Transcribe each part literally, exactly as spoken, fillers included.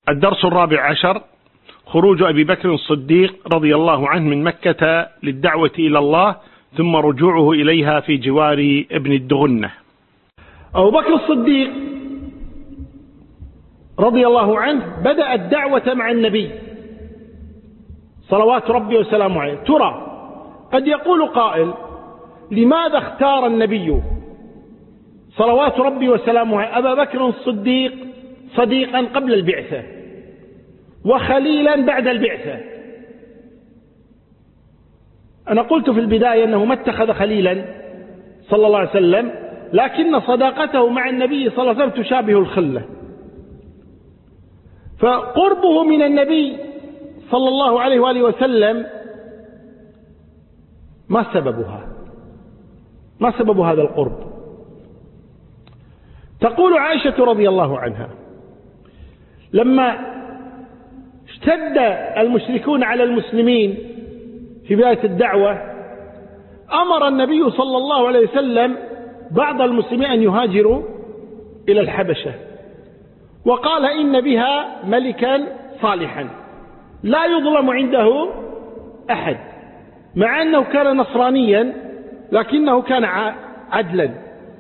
الدرس الرابع عشر: خروج أبي بكر الصديق رضي الله عنه من مكة للدعوة إلى الله، ثم رجوعه إليها في جوار ابن الدغنة. أبو بكر الصديق رضي الله عنه بدأ الدعوة مع النبي صلوات ربي وسلامه عليه. ترى قد يقول قائل: لماذا اختار النبي صلوات ربي وسلامه عليه أبا بكر الصديق صديقا قبل البعثة وخليلا بعد البعثة؟ أنا قلت في البداية أنه ما اتخذ خليلا صلى الله عليه وسلم، لكن صداقته مع النبي صلى الله عليه وسلم تشابه الخلة. فقربه من النبي صلى الله عليه وآله وسلم ما سببها؟ ما سبب هذا القرب؟ تقول عائشة رضي الله عنها: لما اشتد المشركون على المسلمين في بداية الدعوة، أمر النبي صلى الله عليه وسلم بعض المسلمين أن يهاجروا إلى الحبشة، وقال إن بها ملكا صالحا لا يظلم عنده أحد، مع أنه كان نصرانيا لكنه كان عدلا.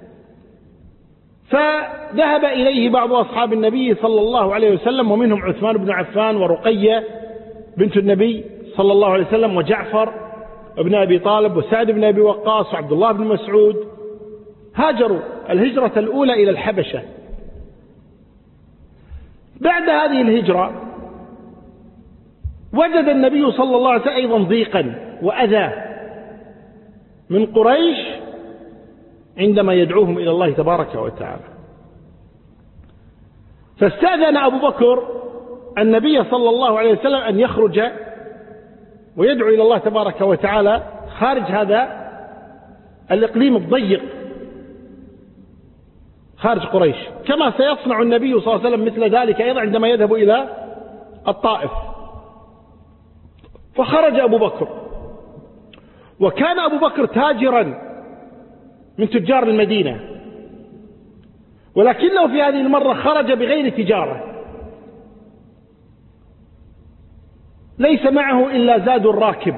فذهب إليه بعض أصحاب النبي صلى الله عليه وسلم، ومنهم عثمان بن عفان ورقية بنت النبي صلى الله عليه وسلم وجعفر بن أبي طالب وسعد بن أبي وقاص وعبد الله بن مسعود. هاجروا الهجرة الأولى إلى الحبشة. بعد هذه الهجرة وجد النبي صلى الله عليه وسلم أيضا ضيقا وأذى من قريش عندما يدعوهم إلى الله تبارك وتعالى. فاستأذن أبو بكر النبي صلى الله عليه وسلم أن يخرج ويدعو إلى الله تبارك وتعالى خارج هذا الإقليم الضيق، خارج قريش، كما سيصنع النبي صلى الله عليه وسلم مثل ذلك أيضا عندما يذهب إلى الطائف. فخرج أبو بكر، وكان أبو بكر تاجرا من تجار المدينة، ولكنه في هذه المرة خرج بغير تجارة، ليس معه إلا زاد الراكب.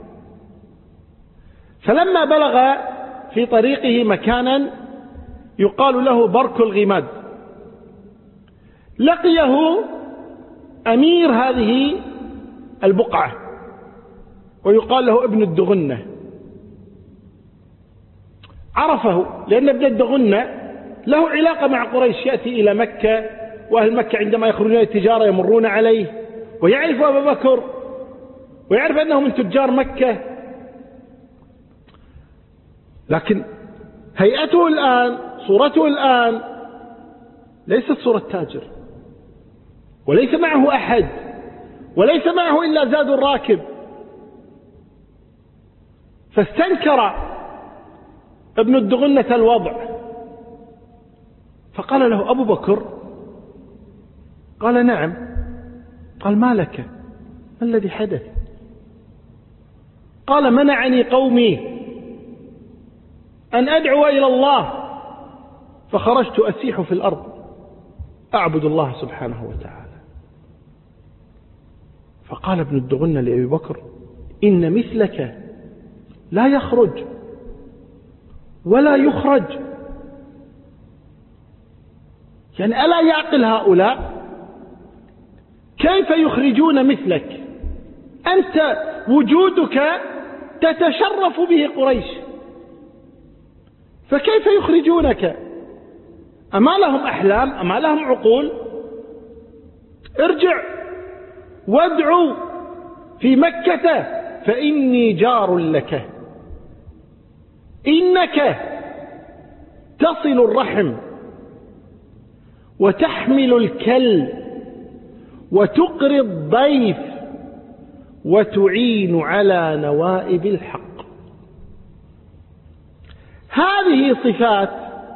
فلما بلغ في طريقه مكانا يقال له برك الغماد، لقيه أمير هذه البقعة ويقال له ابن الدغنة. عرفه لأن ابن الدغنة له علاقة مع قريش، يأتي إلى مكة، وأهل مكة عندما يخرجون التجارة يمرون عليه، ويعرف أبا بكر ويعرف أنه من تجار مكة. لكن هيئته الآن، صورته الآن ليست صورة تاجر، وليس معه أحد، وليس معه إلا زاد الراكب. فاستنكر ابن الدغنة الوضع، فقال له أبو بكر، قال: نعم. قال: ما لك؟ ما الذي حدث؟ قال: منعني قومي أن أدعو إلى الله، فخرجت أسيح في الأرض أعبد الله سبحانه وتعالى. فقال ابن الدغنة لأبي بكر: إن مثلك لا يخرج ولا يخرج. يعني ألا يعقل هؤلاء؟ كيف يخرجون مثلك؟ أنت وجودك تتشرف به قريش، فكيف يخرجونك؟ أما لهم أحلام؟ أما لهم عقول؟ ارجع وادعو في مكة فإني جار لك، إنك تصل الرحم وتحمل الكل وتقري الضيف وتعين على نوائب الحق. هذه صفات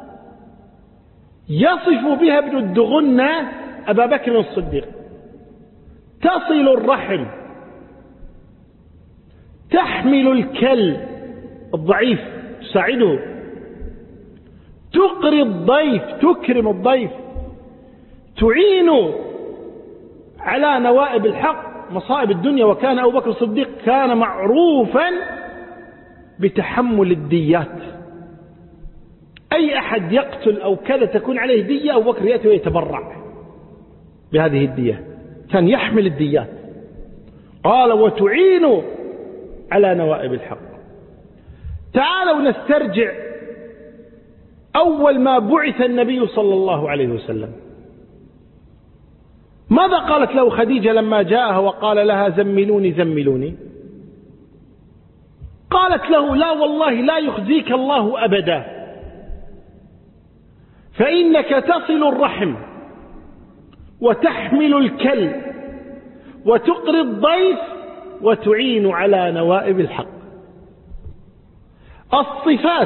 يصف بها ابن الدغنة أبا بكر الصديق: تصل الرحم، تحمل الكل الضعيف تساعده، تقري الضيف تكرم الضيف، تعين على نوائب الحق مصائب الدنيا. وكان أبو بكر الصديق كان معروفا بتحمل الديات. أي أحد يقتل أو كذا تكون عليه دية، أبو بكر يأتي ويتبرع بهذه الدية، كان يحمل الديات. قال وتعين على نوائب الحق. تعالوا نسترجع أول ما بعث النبي صلى الله عليه وسلم. ماذا قالت له خديجة لما جاءها وقال لها زملوني زملوني؟ قالت له لا والله لا يخزيك الله أبدا، فإنك تصل الرحم وتحمل الكل وتقري الضيف وتعين على نوائب الحق. الصفات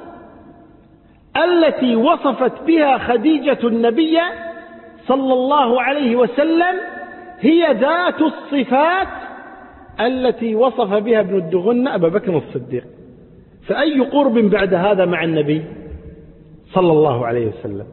التي وصفت بها خديجة النبي صلى الله عليه وسلم هي ذات الصفات التي وصف بها ابن الدغنة أبا بكر الصديق. فأي قرب بعد هذا مع النبي صلى الله عليه وسلم؟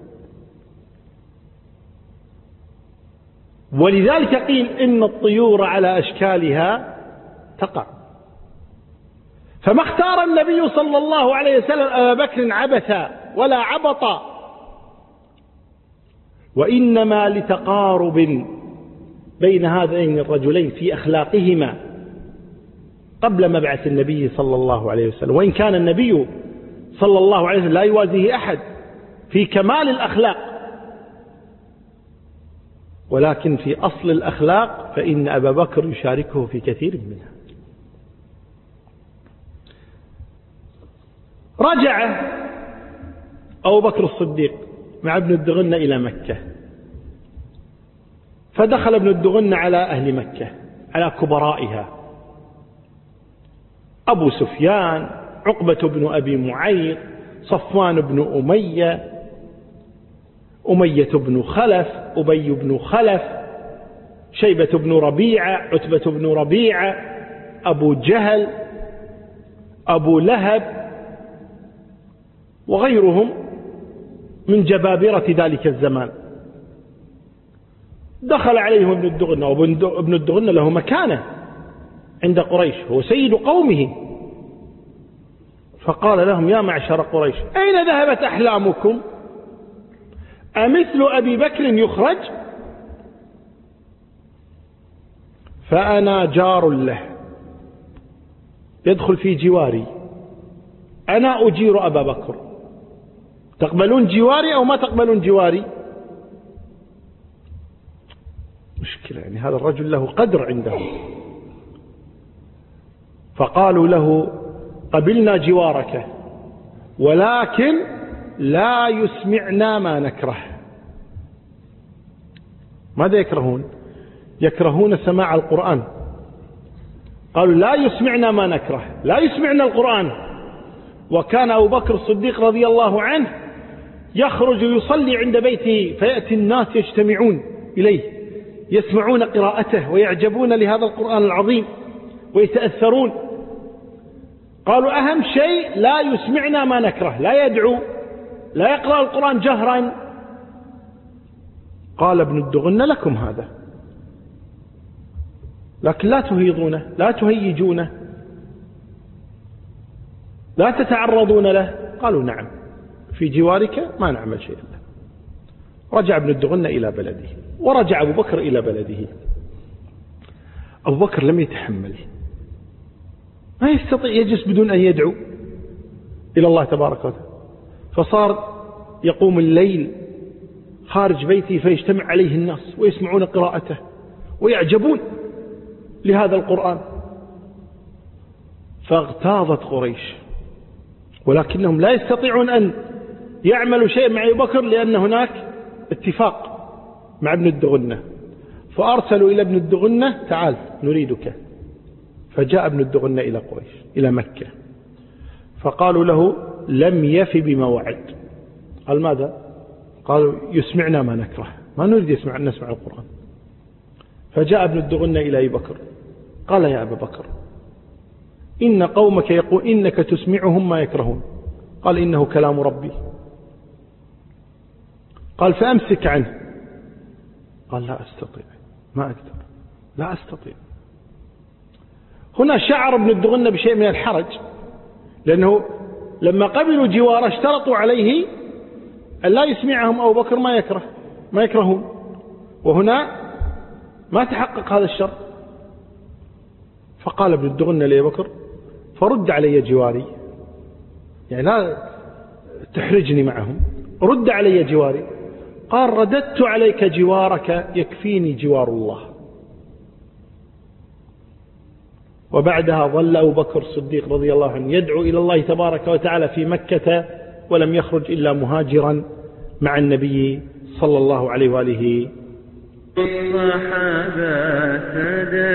ولذلك قيل إن الطيور على أشكالها تقع. فما اختار النبي صلى الله عليه وسلم أبا بكر عبثا ولا عبطا، وإنما لتقارب بين هذين الرجلين في أخلاقهما قبل مبعث النبي صلى الله عليه وسلم. وإن كان النبي صلى الله عليه وسلم لا يوازيه أحد في كمال الأخلاق، ولكن في أصل الأخلاق فإن أبا بكر يشاركه في كثير منها. رجع أبو بكر الصديق مع ابن الدغنة إلى مكة، فدخل ابن الدغنة على أهل مكة، على كبرائها، أبو سفيان، عقبة بن أبي معيط، صفوان بن أمية، أمية بن خلف، أبي بن خلف، شيبة بن ربيعة، عتبة بن ربيعة، أبو جهل، أبو لهب، وغيرهم من جبابرة ذلك الزمان. دخل عليهم ابن الدغنة، وابن الدغنة له مكانة عند قريش، هو سيد قومه. فقال لهم يا معشر قريش أين ذهبت أحلامكم؟ أمثل أبي بكر يخرج؟ فأنا جار له يدخل في جواري، أنا أجير أبا بكر، تقبلون جواري أو ما تقبلون جواري؟ مشكلة، يعني هذا الرجل له قدر عندهم. فقالوا له قبلنا جوارك ولكن لا يسمعنا ما نكره. ماذا يكرهون؟ يكرهون سماع القرآن. قالوا لا يسمعنا ما نكره، لا يسمعنا القرآن. وكان أبو بكر الصديق رضي الله عنه يخرج يصلي عند بيته، فيأتي الناس يجتمعون إليه يسمعون قراءته ويعجبون لهذا القرآن العظيم ويتأثرون. قالوا أهم شيء لا يسمعنا ما نكره، لا يدعو، لا يقرأ القرآن جهرا. قال ابن الدغنة لكم هذا، لكن لا تهيضونه، لا تهيجونه، لا تتعرضون له. قالوا نعم، في جوارك ما نعمل شيئا له. رجع ابن الدغنة إلى بلده، ورجع أبو بكر إلى بلده. أبو بكر لم يتحمل، ما يستطيع يجلس بدون أن يدعو إلى الله تبارك وتعالى. فصار يقوم الليل خارج بيته فيجتمع عليه الناس ويسمعون قراءته ويعجبون لهذا القرآن. فاغتاظت قريش، ولكنهم لا يستطيعون أن يعملوا شيء مع أبي بكر لأن هناك اتفاق مع ابن الدغنة. فأرسلوا إلى ابن الدغنة تعال نريدك. فجاء ابن الدغنة إلى قريش إلى مكة، فقالوا له لم يف بما وعد. قال ماذا؟ قالوا يسمعنا ما نكره، ما نريد يسمع نسمع القرآن. فجاء ابن الدغنة إلى أبي بكر قال يا أبا بكر إن قومك يقول إنك تسمعهم ما يكرهون. قال إنه كلام ربي. قال فأمسك عنه. قال لا أستطيع. ما أقدر، لا أستطيع. هنا شعر ابن الدغنة بشيء من الحرج، لأنه لما قبلوا جواره اشترطوا عليه أن لا يسمعهم أبو بكر ما يكره ما يكرهون، وهنا ما تحقق هذا الشرط. فقال ابن الدغنة لأبي بكر: فرد علي جواري، يعني لا تحرجني معهم، رد علي جواري. قال: رددت عليك جوارك يكفيني جوار الله. وبعدها ظل أبو بكر الصديق رضي الله عنه يدعو إلى الله تبارك وتعالى في مكة، ولم يخرج إلا مهاجرا مع النبي صلى الله عليه وآله. الصحابة